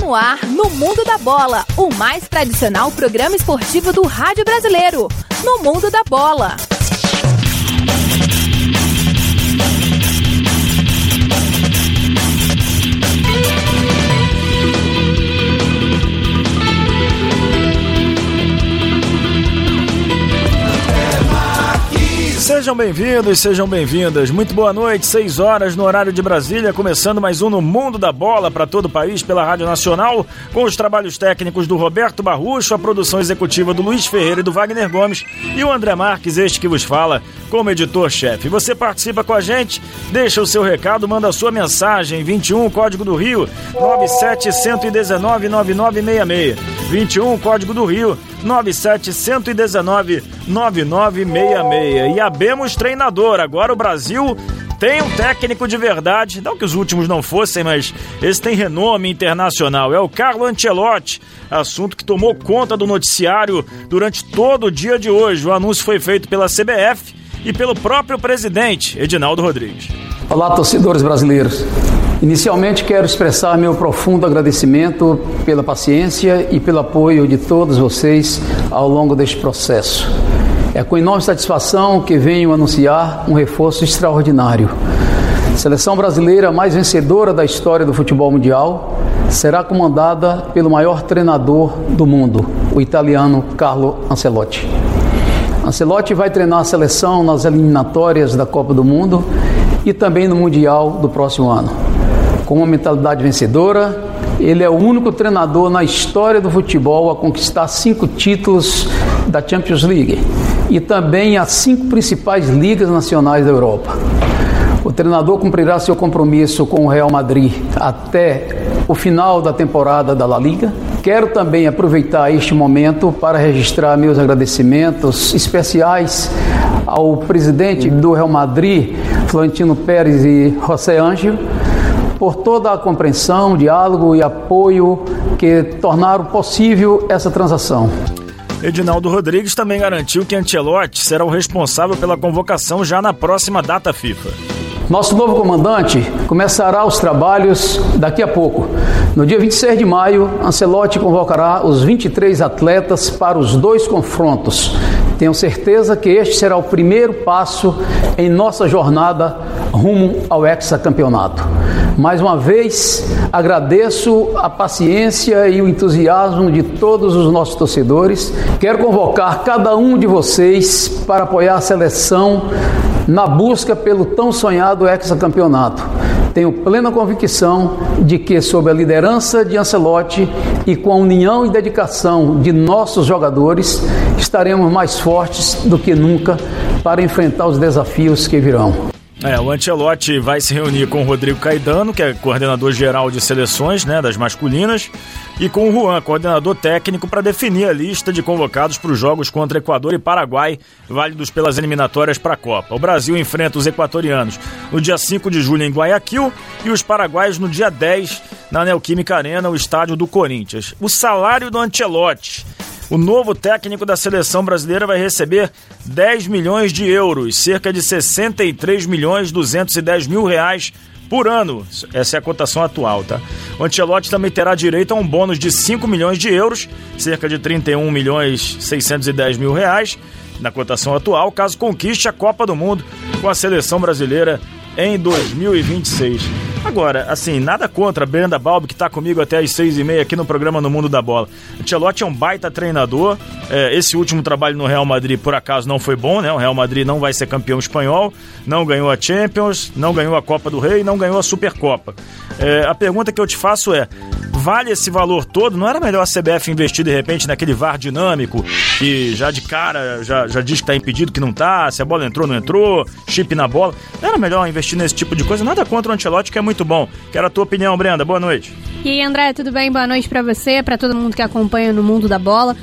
no ar, no Mundo da Bola, o mais tradicional programa esportivo do rádio brasileiro. No Mundo da Bola. Sejam bem-vindos, sejam bem-vindas. Muito boa noite, 6 horas no horário de Brasília, começando mais um no Mundo da Bola para todo o país pela Rádio Nacional, com os trabalhos técnicos do Roberto Barrucho, a produção executiva do Luiz Ferreira e do Wagner Gomes e o André Marques, este que vos fala, como editor-chefe. Você participa com a gente, deixa o seu recado, manda a sua mensagem, 21, código do Rio, 97-119-9966. 21, código do Rio, 97-119-9966. E abemos treinador. Agora o Brasil tem um técnico de verdade. Não que os últimos não fossem, mas esse tem renome internacional. É o Carlo Ancelotti. Assunto que tomou conta do noticiário durante todo o dia de hoje. O anúncio foi feito pela CBF e pelo próprio presidente, Edinaldo Rodrigues. Olá, torcedores brasileiros. Inicialmente quero expressar meu profundo agradecimento pela paciência e pelo apoio de todos vocês ao longo deste processo. É com enorme satisfação que venho anunciar um reforço extraordinário. A seleção brasileira mais vencedora da história do futebol mundial será comandada pelo maior treinador do mundo, o italiano Carlo Ancelotti. Ancelotti vai treinar a seleção nas eliminatórias da Copa do Mundo e também no Mundial do próximo ano. Com uma mentalidade vencedora, ele é o único treinador na história do futebol a conquistar 5 títulos da Champions League e também as 5 principais ligas nacionais da Europa. O treinador cumprirá seu compromisso com o Real Madrid até o final da temporada da La Liga. Quero também aproveitar este momento para registrar meus agradecimentos especiais ao presidente do Real Madrid, Florentino Pérez e José Ángel, por toda a compreensão, diálogo e apoio que tornaram possível essa transação. Edinaldo Rodrigues também garantiu que Ancelotti será o responsável pela convocação já na próxima data FIFA. Nosso novo comandante começará os trabalhos daqui a pouco. No dia 26 de maio, Ancelotti convocará os 23 atletas para os 2 confrontos. Tenho certeza que este será o primeiro passo em nossa jornada rumo ao hexacampeonato. Mais uma vez, agradeço a paciência e o entusiasmo de todos os nossos torcedores. Quero convocar cada um de vocês para apoiar a seleção na busca pelo tão sonhado hexacampeonato. Tenho plena convicção de que, sob a liderança de Ancelotti e com a união e dedicação de nossos jogadores, estaremos mais fortes do que nunca para enfrentar os desafios que virão. O Ancelotti vai se reunir com o Rodrigo Caidano, que é coordenador geral de seleções, das masculinas, e com o Juan, coordenador técnico, para definir a lista de convocados para os jogos contra Equador e Paraguai, válidos pelas eliminatórias para a Copa. O Brasil enfrenta os equatorianos no dia 5 de julho em Guayaquil e os paraguaios no dia 10 na Neoquímica Arena, o estádio do Corinthians. O salário do Ancelotti. O novo técnico da seleção brasileira vai receber 10 milhões de euros, cerca de 63.210.000 reais por ano. Essa é a cotação atual, tá? O Ancelotti também terá direito a um bônus de 5 milhões de euros, cerca de 31.610.000 reais, na cotação atual, caso conquiste a Copa do Mundo com a seleção brasileira em 2026. Agora, assim, nada contra a Brenda Balbi, que está comigo até às 6h30 aqui no programa No Mundo da Bola. Ancelotti é um baita treinador. Esse último trabalho no Real Madrid, por acaso, não foi bom, né? O Real Madrid não vai ser campeão espanhol, não ganhou a Champions, não ganhou a Copa do Rei, não ganhou a Supercopa. A pergunta que eu te faço é, vale esse valor todo? Não era melhor a CBF investir, de repente, naquele VAR dinâmico, que já de cara já diz que está impedido, que não está, se a bola entrou, não entrou, chip na bola? Não era melhor investir nesse tipo de coisa? Nada contra o Ancelotti, que é muito bom. Quero a tua opinião, Brenda. Boa noite. E aí, André, tudo bem? Boa noite pra você, pra todo mundo que acompanha no Mundo da Bola.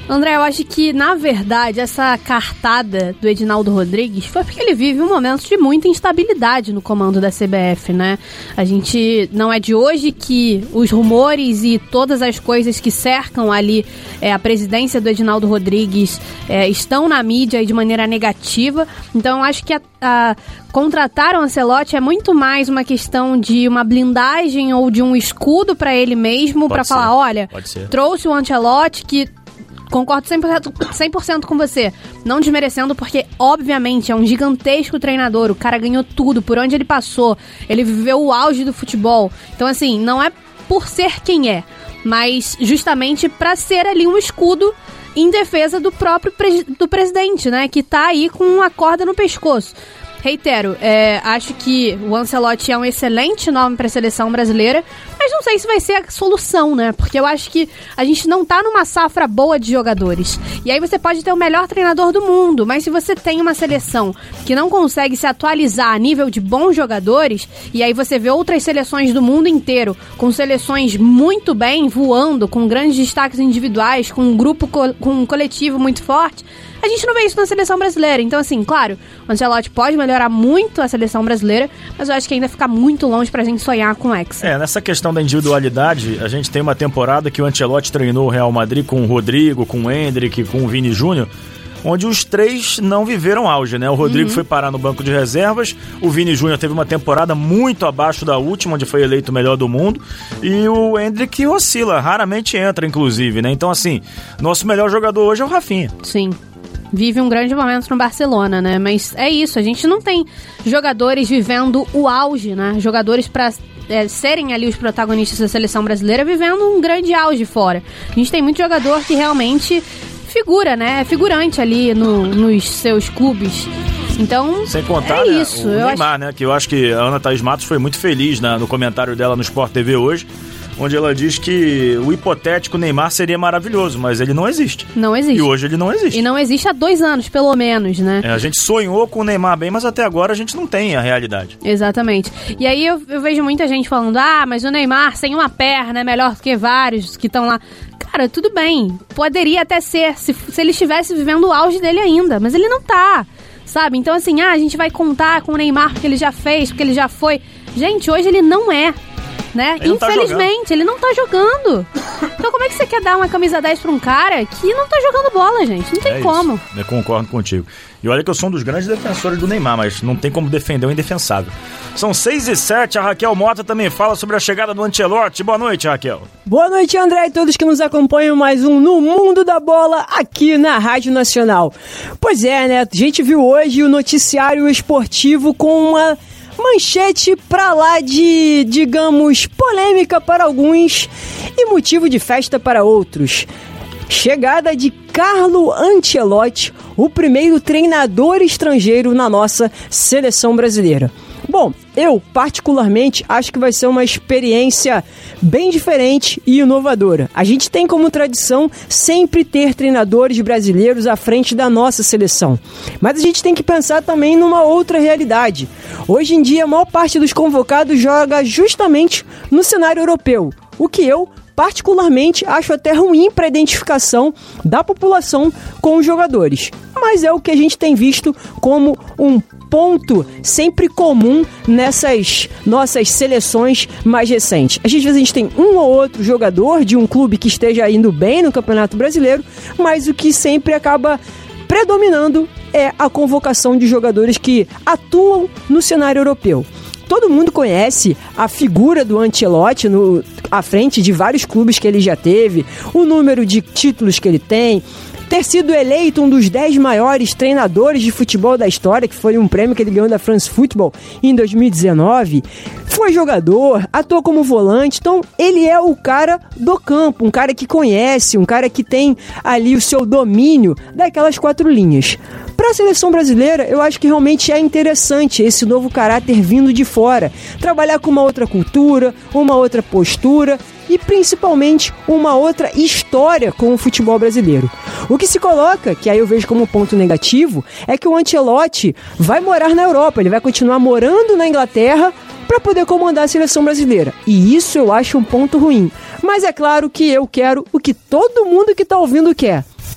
André, eu acho que, na verdade, essa cartada do Edinaldo Rodrigues foi porque ele vive um momento de muita instabilidade no comando da CBF, né? A gente não é de hoje que os rumores e todas as coisas que cercam ali a presidência do Edinaldo Rodrigues estão na mídia e de maneira negativa. Então, eu acho que contratar o Ancelotti é muito mais uma questão de uma blindagem ou de um escudo para ele mesmo, para falar, olha, trouxe o Ancelotti que... Concordo 100% com você, não desmerecendo, porque obviamente é um gigantesco treinador, o cara ganhou tudo, por onde ele passou, ele viveu o auge do futebol, então assim, não é por ser quem é, mas justamente para ser ali um escudo em defesa do próprio do presidente, né, que tá aí com uma corda no pescoço. Reitero, acho que o Ancelotti é um excelente nome para a seleção brasileira, mas não sei se vai ser a solução, né? Porque eu acho que a gente não tá numa safra boa de jogadores. E aí você pode ter o melhor treinador do mundo, mas se você tem uma seleção que não consegue se atualizar a nível de bons jogadores, e aí você vê outras seleções do mundo inteiro, com seleções muito bem, voando, com grandes destaques individuais, com um grupo, com um coletivo muito forte, a gente não vê isso na seleção brasileira. Então, assim, claro, o Ancelotti pode melhorar muito a seleção brasileira, mas eu acho que ainda fica muito longe pra gente sonhar com o Hexa. Nessa questão da individualidade, a gente tem uma temporada que o Ancelotti treinou o Real Madrid com o Rodrigo, com o Endrick, com o Vini Júnior, onde os três não viveram auge, né? O Rodrigo foi parar no banco de reservas, o Vini Júnior teve uma temporada muito abaixo da última, onde foi eleito o melhor do mundo, e o Endrick oscila, raramente entra, inclusive, né? Então, assim, nosso melhor jogador hoje é o Rafinha. Sim. Vive um grande momento no Barcelona, né? Mas é isso, a gente não tem jogadores vivendo o auge, né? Jogadores para serem ali os protagonistas da seleção brasileira vivendo um grande auge fora. A gente tem muito jogador que realmente figura, né? É figurante ali nos seus clubes. Então, sem contar, é isso. O Neymar, né? Que eu acho que a Ana Thaís Matos foi muito feliz no comentário dela no Sport TV hoje, onde ela diz que o hipotético Neymar seria maravilhoso, mas ele não existe. Não existe. E hoje ele não existe. E não existe há 2 anos, pelo menos, né? A gente sonhou com o Neymar bem, mas até agora a gente não tem a realidade. Exatamente. E aí eu vejo muita gente falando, mas o Neymar sem uma perna é melhor do que vários que estão lá. Cara, tudo bem. Poderia até ser, se ele estivesse vivendo o auge dele ainda, mas ele não tá. Sabe? Então assim, a gente vai contar com o Neymar porque ele já fez, porque ele já foi. Gente, hoje ele não é. Né? Infelizmente, ele não tá jogando. Então como é que você quer dar uma camisa 10 pra um cara que não tá jogando bola, gente? Não tem como. Isso. Eu concordo contigo. E olha que eu sou um dos grandes defensores do Neymar, mas não tem como defender o indefensável. São 6h07, a Raquel Mota também fala sobre a chegada do Ancelotti. Boa noite, Raquel. Boa noite, André, e todos que nos acompanham, mais um No Mundo da Bola aqui na Rádio Nacional. Pois é, né? A gente viu hoje o noticiário esportivo com uma manchete pra lá de, digamos, polêmica para alguns e motivo de festa para outros. Chegada de Carlo Ancelotti, o primeiro treinador estrangeiro na nossa seleção brasileira. Bom, eu particularmente acho que vai ser uma experiência bem diferente e inovadora. A gente tem como tradição sempre ter treinadores brasileiros à frente da nossa seleção. Mas a gente tem que pensar também numa outra realidade. Hoje em dia, a maior parte dos convocados joga justamente no cenário europeu, o que eu particularmente acho até ruim para a identificação da população com os jogadores. Mas é o que a gente tem visto como um ponto sempre comum nessas nossas seleções mais recentes. Às vezes a gente tem um ou outro jogador de um clube que esteja indo bem no Campeonato Brasileiro, mas o que sempre acaba predominando é a convocação de jogadores que atuam no cenário europeu. Todo mundo conhece a figura do Ancelotti à frente de vários clubes que ele já teve, o número de títulos que ele tem, ter sido eleito um dos 10 maiores treinadores de futebol da história, que foi um prêmio que ele ganhou da France Football em 2019, foi jogador, atuou como volante, então ele é o cara do campo, um cara que conhece, um cara que tem ali o seu domínio daquelas 4 linhas. Para a seleção brasileira, eu acho que realmente é interessante esse novo caráter vindo de fora, trabalhar com uma outra cultura, uma outra postura e principalmente uma outra história com o futebol brasileiro. O que se coloca, que aí eu vejo como ponto negativo, é que o Ancelotti vai morar na Europa, ele vai continuar morando na Inglaterra para poder comandar a seleção brasileira. E isso eu acho um ponto ruim. Mas é claro que eu quero o que todo mundo que está ouvindo quer.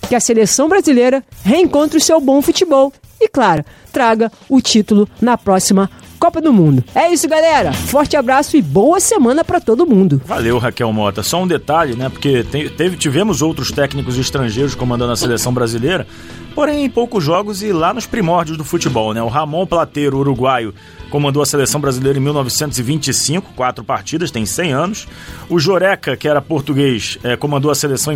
que a seleção brasileira reencontre o seu bom futebol e, claro, traga o título na próxima Copa do Mundo. É isso, galera. Forte abraço e boa semana pra todo mundo. Valeu, Raquel Mota. Só um detalhe, né? Porque tivemos outros técnicos estrangeiros comandando a seleção brasileira, porém em poucos jogos e lá nos primórdios do futebol, né? O Ramon Plateiro, uruguaio, comandou a seleção brasileira em 1925, 4 partidas, tem 100 anos. O Joreca, que era português, comandou a seleção em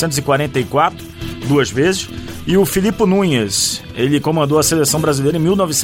1944, 2 vezes. E o Filipe Nunes, ele comandou a seleção brasileira em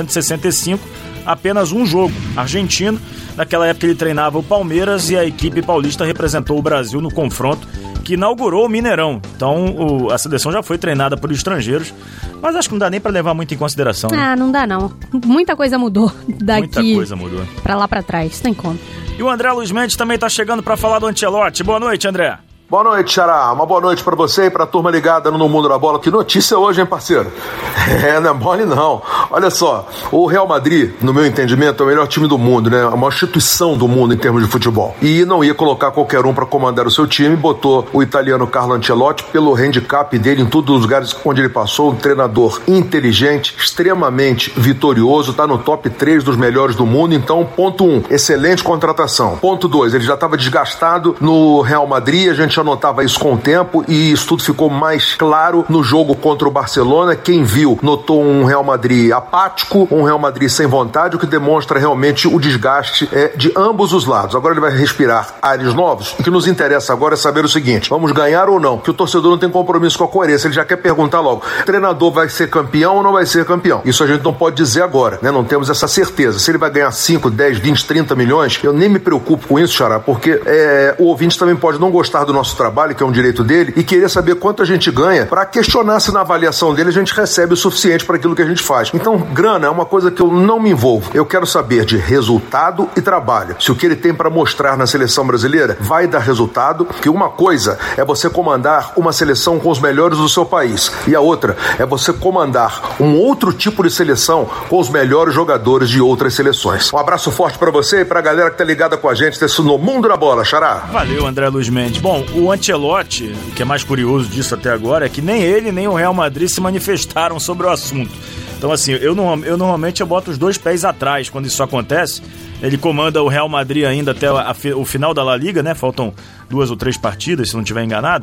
1965, apenas um jogo, argentino. Naquela época ele treinava o Palmeiras e a equipe paulista representou o Brasil no confronto que inaugurou o Mineirão. Então a seleção já foi treinada por estrangeiros, mas acho que não dá nem pra levar muito em consideração. Ah, não dá não. Muita coisa mudou daqui. Muita coisa mudou. Pra lá pra trás, tem como. E o André Luiz Mendes também tá chegando pra falar do Ancelotti. Boa noite, André. Boa noite, Xará. Uma boa noite pra você e pra turma ligada no Mundo da Bola. Que notícia hoje, hein, parceiro? Não é mole não. Olha só, o Real Madrid, no meu entendimento, é o melhor time do mundo, né? A maior instituição do mundo em termos de futebol. E não ia colocar qualquer um pra comandar o seu time, botou o italiano Carlo Ancelotti pelo handicap dele em todos os lugares onde ele passou, um treinador inteligente, extremamente vitorioso, tá no top 3 dos melhores do mundo. Então, ponto 1, excelente contratação. Ponto 2, ele já estava desgastado no Real Madrid, a gente notava isso com o tempo e isso tudo ficou mais claro no jogo contra o Barcelona. Quem viu notou um Real Madrid apático, um Real Madrid sem vontade, o que demonstra realmente o desgaste de ambos os lados. Agora ele vai respirar ares novos. O que nos interessa agora é saber o seguinte: vamos ganhar ou não? Que o torcedor não tem compromisso com a coerência, ele já quer perguntar logo: o treinador vai ser campeão ou não vai ser campeão? Isso a gente não pode dizer agora, né? Não temos essa certeza. Se ele vai ganhar 5, 10, 20, 30 milhões, eu nem me preocupo com isso, Xará, porque o ouvinte também pode não gostar do nosso trabalho, que é um direito dele, e querer saber quanto a gente ganha para questionar se na avaliação dele a gente recebe o suficiente para aquilo que a gente faz. Então, grana é uma coisa que eu não me envolvo. Eu quero saber de resultado e trabalho. Se o que ele tem para mostrar na seleção brasileira vai dar resultado, que uma coisa é você comandar uma seleção com os melhores do seu país, e a outra é você comandar um outro tipo de seleção com os melhores jogadores de outras seleções. Um abraço forte para você e para a galera que tá ligada com a gente no Mundo da Bola, Xará. Valeu, André Luiz Mendes. Bom, o Ancelotti, o que é mais curioso disso até agora é que nem ele nem o Real Madrid se manifestaram sobre o assunto. Então, assim, eu normalmente boto os 2 pés atrás quando isso acontece. Ele comanda o Real Madrid ainda até o final da La Liga, né? Faltam 2 ou 3 partidas, se não estiver enganado.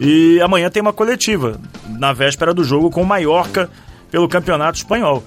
E amanhã tem uma coletiva, na véspera do jogo com o Mallorca pelo Campeonato Espanhol.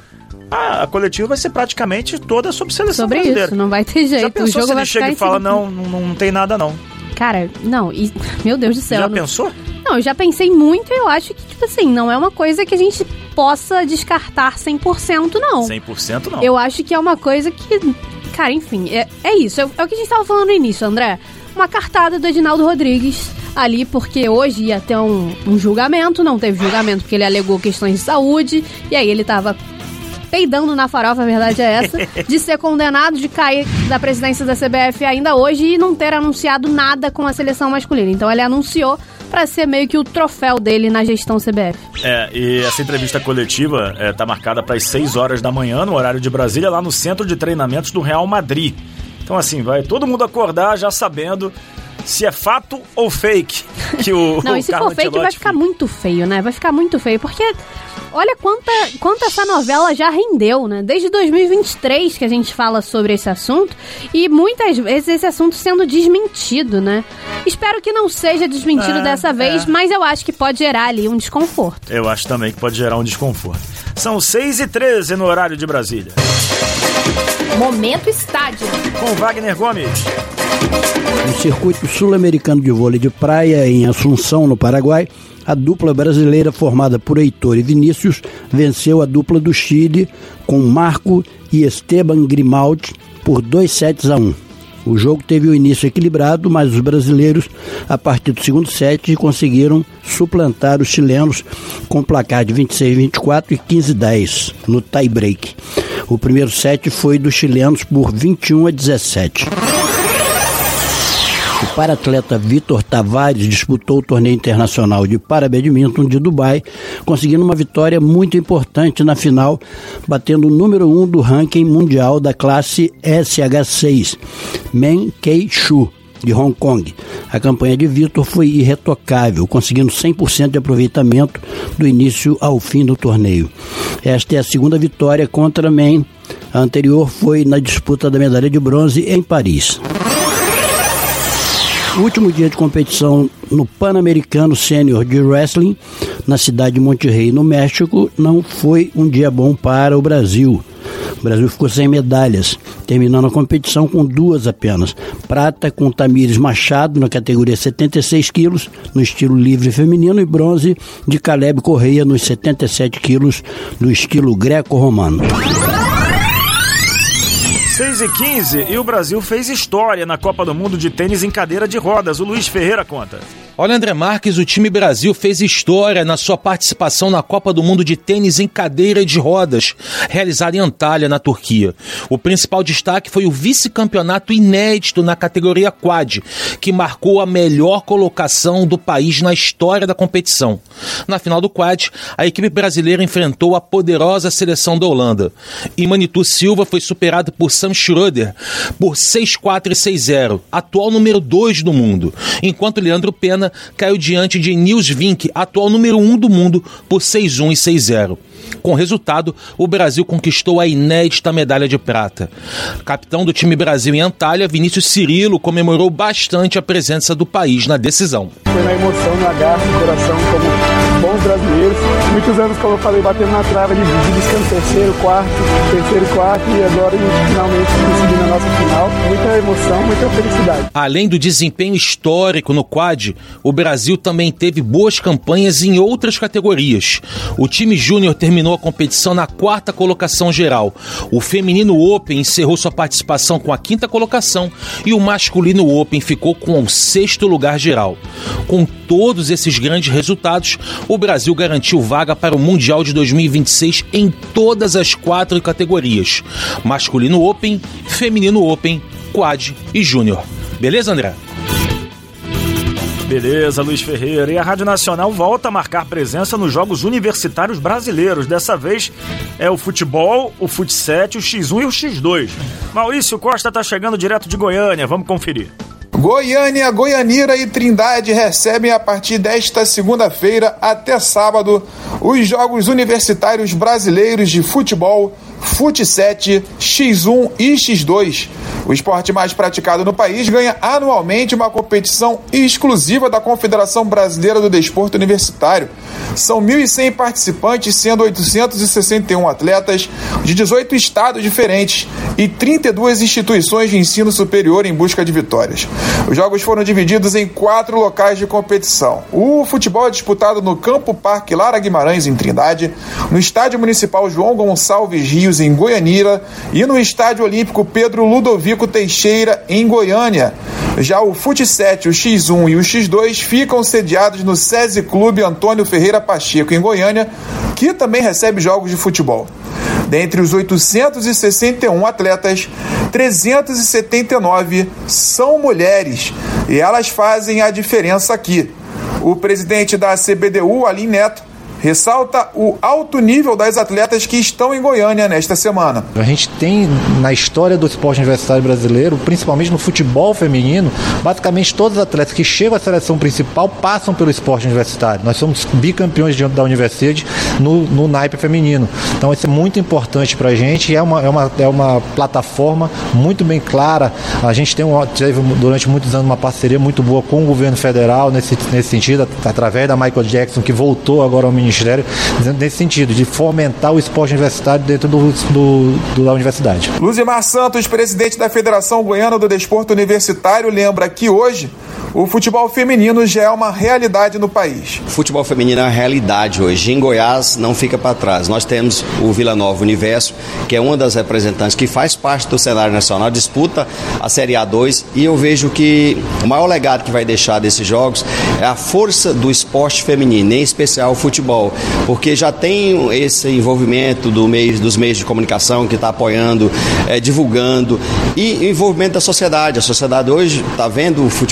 A coletiva vai ser praticamente toda sobre seleção brasileira. Isso, não vai ter jeito. Já pensou o jogo se vai ele chega e fala, não tem nada não? Cara, não, meu Deus do céu. Já pensou? Não, eu já pensei muito e eu acho que, tipo assim, não é uma coisa que a gente possa descartar 100%, não. 100% não. Eu acho que é uma coisa que, cara, enfim, é isso. É o que a gente estava falando no início, André. Uma cartada do Edinaldo Rodrigues ali, porque hoje ia ter um julgamento, não teve julgamento porque ele alegou questões de saúde, e aí ele tava peidando na farofa, a verdade é essa, de ser condenado, de cair da presidência da CBF ainda hoje e não ter anunciado nada com a seleção masculina. Então ele anunciou para ser meio que o troféu dele na gestão CBF. E essa entrevista coletiva tá marcada para as 6 horas da manhã, no horário de Brasília, lá no Centro de Treinamentos do Real Madrid. Então, assim, vai todo mundo acordar já sabendo se é fato ou fake que o Não, e se for fake vai ficar muito feio, né? Vai ficar muito feio, porque olha quanta essa novela já rendeu, né? Desde 2023 que a gente fala sobre esse assunto e muitas vezes esse assunto sendo desmentido, né? Espero que não seja desmentido dessa vez, mas eu acho que pode gerar ali um desconforto. Eu acho também que pode gerar um desconforto. São 6h13 no horário de Brasília. Momento Estádio. Com Wagner Gomes. No circuito sul-americano de vôlei de praia, em Assunção, no Paraguai, a dupla brasileira formada por Heitor e Vinícius venceu a dupla do Chile com Marco e Esteban Grimaldi por 2-1. O jogo teve o início equilibrado, mas os brasileiros, a partir do segundo set, conseguiram suplantar os chilenos com placar de 26-24 e 15-10 no tie-break. O primeiro set foi dos chilenos por 21-17. O paratleta Vitor Tavares disputou o torneio internacional de para-badminton de Dubai, conseguindo uma vitória muito importante na final, batendo o número 1 do ranking mundial da classe SH6, Men Kei Shu, de Hong Kong. A campanha de Vitor foi irretocável, conseguindo 100% de aproveitamento do início ao fim do torneio. Esta é a segunda vitória contra Man. A anterior foi na disputa da medalha de bronze em Paris. O último dia de competição no Pan-Americano Sênior de Wrestling, na cidade de Monterrey, no México, não foi um dia bom para o Brasil. O Brasil ficou sem medalhas, terminando a competição com 2 apenas. Prata com Tamires Machado, na categoria 76 quilos, no estilo livre feminino, e bronze de Caleb Correia, nos 77 quilos, no estilo greco-romano. 6h15, e o Brasil fez história na Copa do Mundo de tênis em cadeira de rodas. O Luiz Ferreira conta. Olha, André Marques, o time Brasil fez história na sua participação na Copa do Mundo de tênis em cadeira de rodas, realizada em Antalya, na Turquia. O principal destaque foi o vice-campeonato inédito na categoria quad, que marcou a melhor colocação do país na história da competição. Na final do quad, a equipe brasileira enfrentou a poderosa seleção da Holanda. E Manitou Silva foi superado por Sam Schroeder por 6-4 e 6-0, atual número 2 do mundo, enquanto Leandro Pena caiu diante de Niels Vink, atual número 1 do mundo, por 6-1 e 6-0. Com o resultado, o Brasil conquistou a inédita medalha de prata. Capitão do time Brasil em Antalya, Vinícius Cirilo, comemorou bastante a presença do país na decisão. Foi na emoção, no agarro, no coração, como bons brasileiros. Muitos anos, como eu falei, batendo na trava de buscando terceiro, quarto, e agora a gente finalmente conseguiu na nossa final. Muita emoção, muita felicidade. Além do desempenho histórico no quad, o Brasil também teve boas campanhas em outras categorias. O time júnior terminou a competição na 4ª colocação geral. O feminino Open encerrou sua participação com a 5ª colocação e o masculino Open ficou com o 6º lugar geral. Com todos esses grandes resultados, o Brasil garantiu vaga para o Mundial de 2026 em todas as 4 categorias: masculino Open, feminino Open, quad e júnior. Beleza, André? Beleza, Luiz Ferreira. E a Rádio Nacional volta a marcar presença nos Jogos Universitários Brasileiros. Dessa vez é o futebol, o fut7, o X1 e o X2. Maurício Costa está chegando direto de Goiânia. Vamos conferir. Goiânia, Goianira e Trindade recebem a partir desta segunda-feira até sábado os Jogos Universitários Brasileiros de Futebol, fut7, X1 e X2. O esporte mais praticado no país ganha anualmente uma competição exclusiva da Confederação Brasileira do Desporto Universitário. São 1.100 participantes, sendo 861 atletas de 18 estados diferentes e 32 instituições de ensino superior em busca de vitórias. Os jogos foram divididos em 4 locais de competição. O futebol é disputado no Campo Parque Lara Guimarães, em Trindade, no Estádio Municipal João Gonçalves Rios, em Goianira, e no Estádio Olímpico Pedro Ludovico Teixeira, em Goiânia. Já o fut7, o X1 e o X2 ficam sediados no SESI Clube Antônio Ferreira Pacheco, em Goiânia, que também recebe jogos de futebol. Dentre os 861 atletas, 379 são mulheres, e elas fazem a diferença aqui. O presidente da CBDU, Alim Neto, ressalta o alto nível das atletas que estão em Goiânia nesta semana. A gente tem na história do esporte universitário brasileiro, principalmente no futebol feminino, basicamente todos os atletas que chegam à seleção principal passam pelo esporte universitário. Nós somos bicampeões da universidade no naipe feminino. Então isso é muito importante para a gente e é uma plataforma muito bem clara. A gente teve durante muitos anos uma parceria muito boa com o governo federal nesse sentido, através da Michael Jackson, que voltou agora ao Ministério, nesse sentido, de fomentar o esporte universitário dentro da universidade. Luzimar Santos, presidente da Federação Goiana do Desporto Universitário, lembra que hoje o futebol feminino já é uma realidade no país. O futebol feminino é uma realidade hoje. Em Goiás não fica para trás. Nós temos o Vila Nova Universo, que é uma das representantes que faz parte do cenário nacional, disputa a Série A2, e eu vejo que o maior legado que vai deixar desses jogos é a força do esporte feminino, em especial o futebol, porque já tem esse envolvimento dos meios de comunicação que está apoiando, divulgando, e o envolvimento da sociedade. A sociedade hoje está vendo o futebol feminino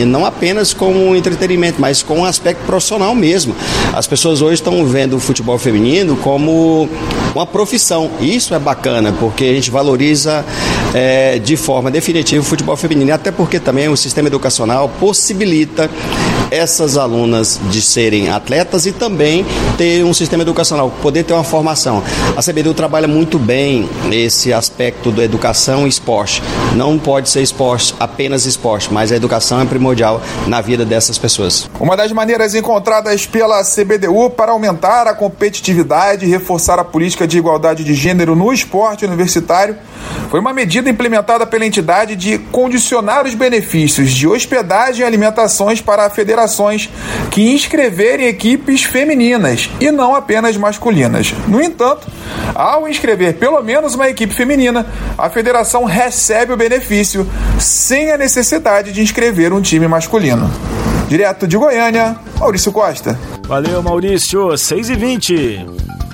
feminino, não apenas como um entretenimento, mas com um aspecto profissional mesmo. As pessoas hoje estão vendo o futebol feminino como uma profissão. Isso é bacana, porque a gente valoriza de forma definitiva o futebol feminino, e até porque também o sistema educacional possibilita essas alunas de serem atletas e também ter um sistema educacional, poder ter uma formação. A CBDU trabalha muito bem esse aspecto da educação e esporte. Não pode ser esporte, apenas esporte, mas a educação é primordial na vida dessas pessoas. Uma das maneiras encontradas pela CBDU para aumentar a competitividade e reforçar a política de igualdade de gênero no esporte universitário foi uma medida implementada pela entidade de condicionar os benefícios de hospedagem e alimentações para federações que inscreverem equipes femininas e não apenas masculinas. No entanto, ao inscrever pelo menos uma equipe feminina, a federação recebe o benefício sem a necessidade de inscrever um time masculino. Direto de Goiânia, Maurício Costa. Valeu, Maurício. 6h20.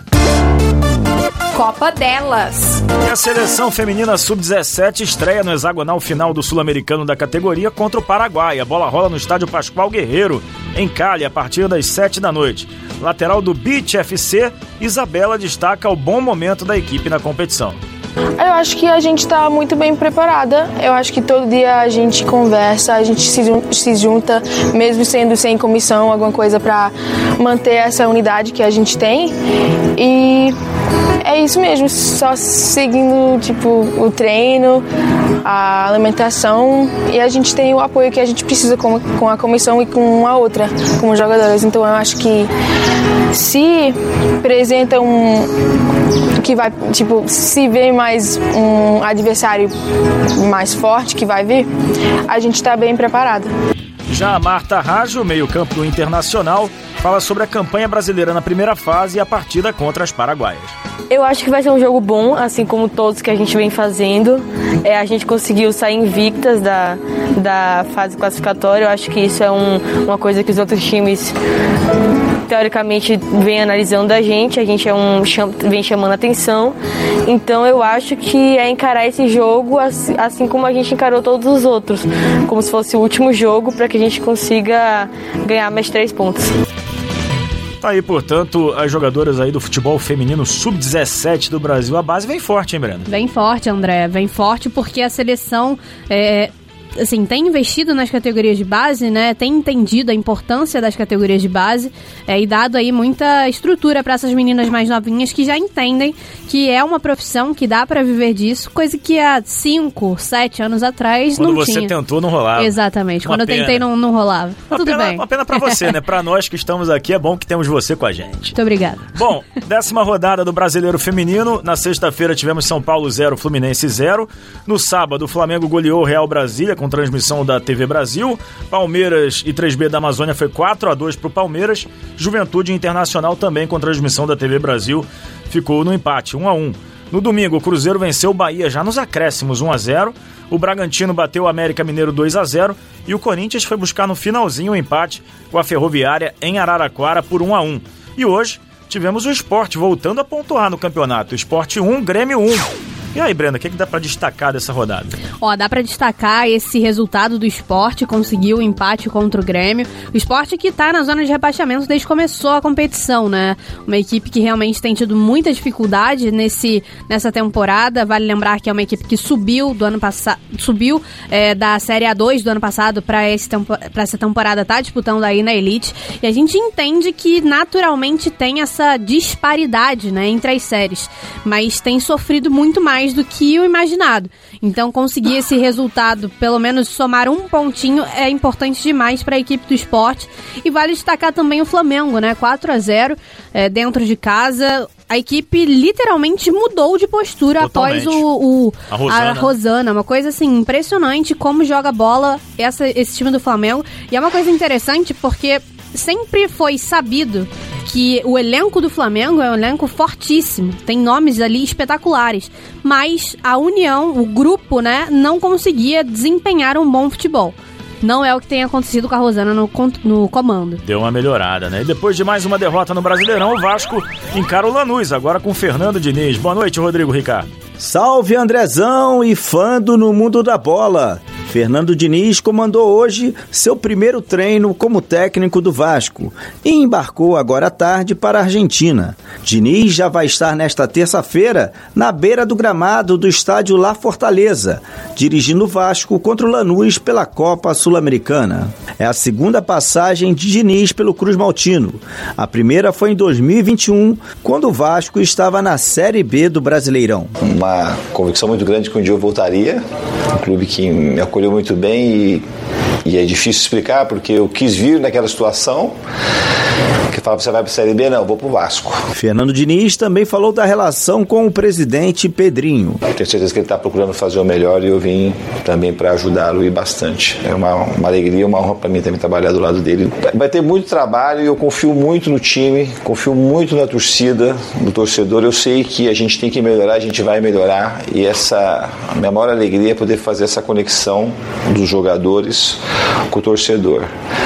Copa delas. E a seleção feminina sub-17 estreia no hexagonal final do Sul-Americano da categoria contra o Paraguai. A bola rola no estádio Pascoal Guerreiro, em Cali, a partir das 7h. Lateral do Beach FC, Isabela destaca o bom momento da equipe na competição. Eu acho que a gente está muito bem preparada. Eu acho que todo dia a gente conversa, a gente se junta, mesmo sendo sem comissão, alguma coisa para manter essa unidade que a gente tem. E é isso mesmo, só seguindo o treino, a alimentação, e a gente tem o apoio que a gente precisa com a comissão e com a outra, como jogadoras. Então eu acho que se apresenta que vai, se vem mais um adversário mais forte que vai vir, a gente está bem preparada. Já a Marta Rajo, meio-campo do Internacional, fala sobre a campanha brasileira na primeira fase e a partida contra as paraguaias. Eu acho que vai ser um jogo bom, assim como todos que a gente vem fazendo. A gente conseguiu sair invictas da fase classificatória. Eu acho que isso é uma coisa que os outros times, teoricamente, vêm analisando a gente vem chamando atenção. Então eu acho que é encarar esse jogo assim como a gente encarou todos os outros, como se fosse o último jogo, para que a gente consiga ganhar mais 3 pontos. Tá aí, portanto, as jogadoras aí do futebol feminino sub-17 do Brasil. A base vem forte, hein, Breno? Vem forte, André. Vem forte porque a seleção tem investido nas categorias de base, né? Tem entendido a importância das categorias de base e dado aí muita estrutura para essas meninas mais novinhas que já entendem que é uma profissão, que dá para viver disso, coisa que há 5, 7 anos atrás não tinha. Quando você tentou, não rolava. Exatamente. Quando eu tentei, não rolava. Tudo bem. Uma pena pra você, né? Pra nós que estamos aqui, é bom que temos você com a gente. Muito obrigada. Bom, 10ª rodada do Brasileiro Feminino. Na sexta-feira tivemos São Paulo 0, Fluminense 0. No sábado, o Flamengo goleou o Real Brasília com transmissão da TV Brasil. Palmeiras e 3B da Amazônia foi 4-2 pro Palmeiras. Juventude Internacional também com transmissão da TV Brasil ficou no empate, 1-1. No domingo, o Cruzeiro venceu o Bahia já nos acréscimos, 1-0. O Bragantino bateu o América Mineiro 2-0 e o Corinthians foi buscar no finalzinho o empate com a Ferroviária em Araraquara por 1-1. E hoje tivemos o Sport voltando a pontuar no campeonato. Sport 1, Grêmio 1. E aí, Brenda, o que dá pra destacar dessa rodada? Dá pra destacar esse resultado do Sport, conseguiu o empate contra o Grêmio. O Sport que tá na zona de rebaixamento desde que começou a competição, né? Uma equipe que realmente tem tido muita dificuldade nessa temporada. Vale lembrar que é uma equipe que subiu do ano passado, da Série A2 do ano passado pra essa temporada, tá disputando aí na Elite. E a gente entende que naturalmente tem essa disparidade, né, entre as séries, mas tem sofrido muito mais do que o imaginado. Então conseguir esse resultado, pelo menos somar um pontinho, é importante demais para a equipe do Sport. E vale destacar também o Flamengo, né? 4-0 dentro de casa. A equipe literalmente mudou de postura totalmente após a Rosana. Uma coisa assim, impressionante como joga bola esse time do Flamengo. E é uma coisa interessante porque sempre foi sabido que o elenco do Flamengo é um elenco fortíssimo, tem nomes ali espetaculares, mas a união, o grupo, né, não conseguia desempenhar um bom futebol. Não é o que tem acontecido com a Rosana no comando. Deu uma melhorada, né? E depois de mais uma derrota no Brasileirão, o Vasco encara o Lanús, agora com o Fernando Diniz. Boa noite, Rodrigo Ricardo. Salve, Andrezão e Fando no mundo da bola. Fernando Diniz comandou hoje seu primeiro treino como técnico do Vasco e embarcou agora à tarde para a Argentina. Diniz já vai estar nesta terça-feira na beira do gramado do estádio La Fortaleza, dirigindo o Vasco contra o Lanús pela Copa Sul-Americana. É a segunda passagem de Diniz pelo Cruz Maltino. A primeira foi em 2021, quando o Vasco estava na Série B do Brasileirão. Uma convicção muito grande que um dia eu voltaria, um clube que me acolheu muito bem e é difícil explicar porque eu quis vir naquela situação. Que fala, você vai para a Série B? Não, eu vou para o Vasco. Fernando Diniz também falou da relação com o presidente Pedrinho. Eu tenho certeza que ele está procurando fazer o melhor e eu vim também para ajudá-lo e bastante. É uma alegria, uma honra para mim também trabalhar do lado dele. Vai ter muito trabalho e eu confio muito no time, confio muito na torcida, no torcedor. Eu sei que a gente tem que melhorar, a gente vai melhorar e a minha maior alegria é poder fazer essa conexão dos jogadores com o torcedor.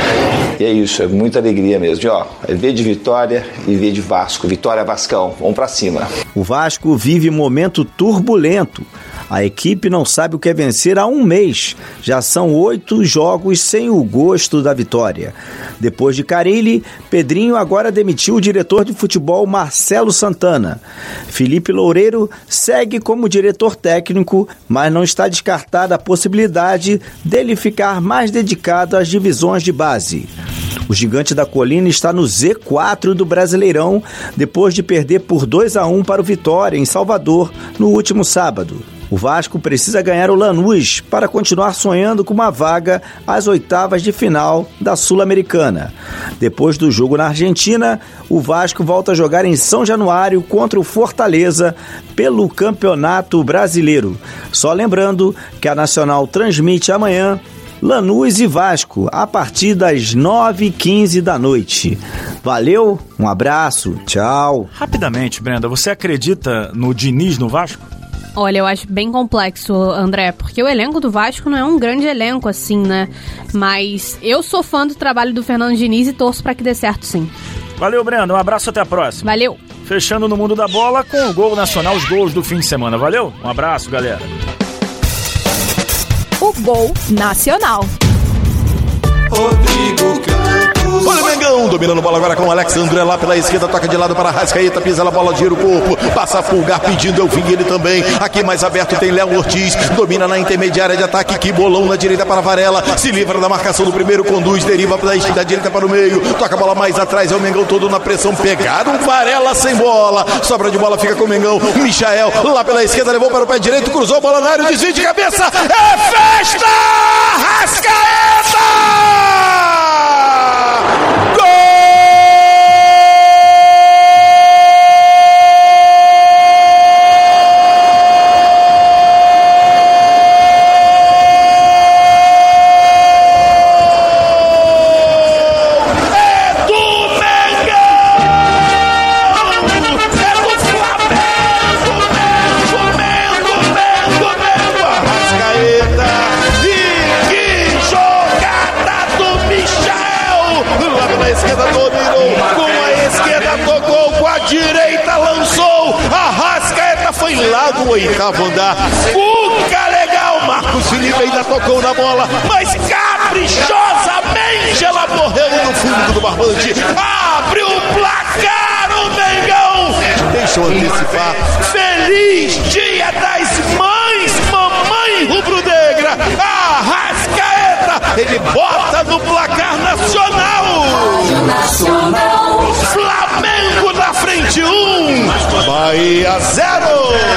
E é isso, é muita alegria mesmo. É V de Vitória e V de Vasco. Vitória, Vascão, vamos pra cima. O Vasco vive um momento turbulento. A equipe não sabe o que é vencer há um mês. Já são 8 jogos sem o gosto da vitória. Depois de Carille, Pedrinho agora demitiu o diretor de futebol Marcelo Santana. Felipe Loureiro segue como diretor técnico, mas não está descartada a possibilidade dele ficar mais dedicado às divisões de base. O Gigante da Colina está no Z4 do Brasileirão, depois de perder por 2-1 para o Vitória, em Salvador, no último sábado. O Vasco precisa ganhar o Lanús para continuar sonhando com uma vaga às oitavas de final da Sul-Americana. Depois do jogo na Argentina, o Vasco volta a jogar em São Januário contra o Fortaleza pelo Campeonato Brasileiro. Só lembrando que a Nacional transmite amanhã Lanús e Vasco, a partir das 9h15 da noite. Valeu, um abraço, tchau. Rapidamente, Brenda, você acredita no Diniz no Vasco? Olha, eu acho bem complexo, André, porque o elenco do Vasco não é um grande elenco assim, né? Mas eu sou fã do trabalho do Fernando Diniz e torço pra que dê certo, sim. Valeu, Brenda, um abraço, até a próxima. Valeu. Fechando no Mundo da Bola com o Gol Nacional, os gols do fim de semana. Valeu, um abraço, galera. O Gol Nacional. Rodrigo Campos. Olha o Mengão, dominando a bola agora com o Alex André lá pela esquerda, toca de lado para Arrascaeta, pisa na bola, gira o corpo, passa a Pulgar pedindo, eu vim ele também, aqui mais aberto tem Léo Ortiz, domina na intermediária de ataque, que bolão na direita para Varela, se livra da marcação do primeiro, conduz, deriva da direita para o meio, toca a bola mais atrás, é o Mengão todo na pressão, pegaram Varela sem bola, sobra de bola, fica com o Mengão, Michael lá pela esquerda, levou para o pé direito, cruzou a bola na área, desvio de cabeça, é festa! Arrascaeta! Lá do oitavo andar, Cuca legal, Marcos Felipe ainda tocou na bola, mas caprichosamente ela morreu no fundo do barbante, abre o placar o Mengão, deixa eu antecipar, feliz dia das mães, mamãe rubro-negra, Arrascaeta, ele bota no placar nacional, Flamengo na frente 1, Bahia 0.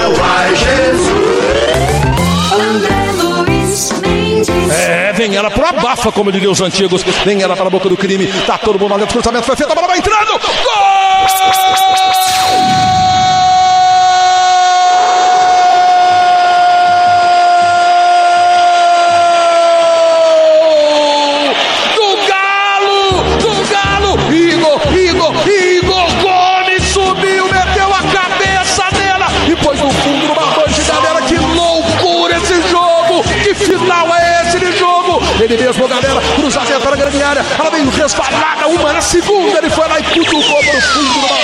Vem ela pro abafa, como diriam os antigos. Vem ela para a boca do crime. Tá todo mundo lá dentro, cruzamento foi feito, a bola vai entrando. Gol! Ele mesmo, galera, cruzamento para a grande área, ela veio resvalada, uma na segunda, ele foi lá e cutucou para o fundo do